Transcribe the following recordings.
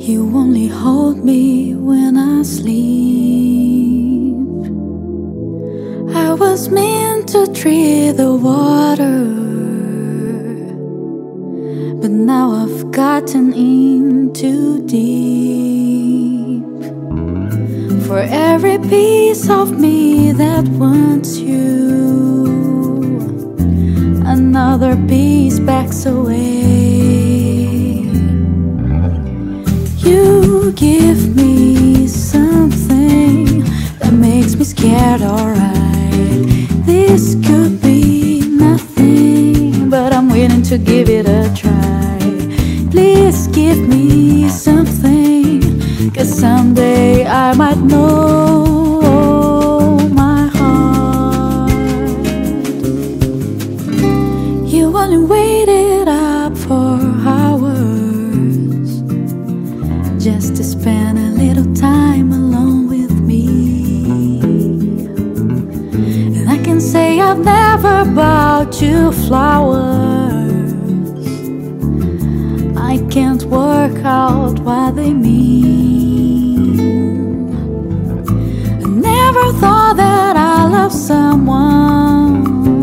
You only hold me when I sleep. I was meant to tread the water, but now I've gotten in too deep. For every piece of me that wants you, another piece backs away. You give me something that makes me scared, alright. This could be nothing, but I'm willing to give it a try. Please give me something, 'cause someday I might know my heart. You only waited up for hours just to spend a little time alone with me. And I can say I've never bought you flowers. I can't work out what they mean. I never thought that I loved someone,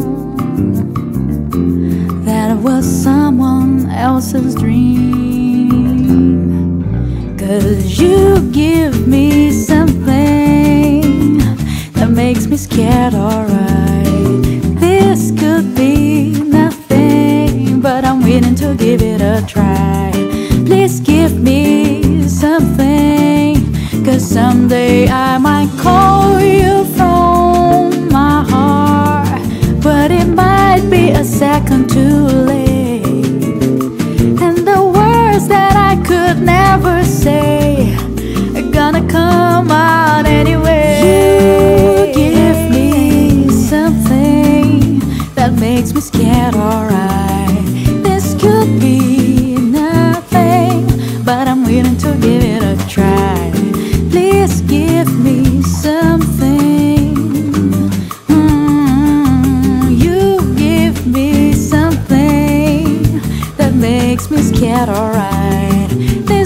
that it was someone else's dream. 'Cause you give me something that makes me scared, alright. This could be nothing, but I'm willing to give it a try. Please give me something, 'cause someday I might call you from my heart, but it might be a second too late. And the words that I could never say are gonna come out anyway. You give me something that makes me scared, alright. This could be nothing, but I'm willing to give it a try. Please give me something. You give me something that makes me scared, alright.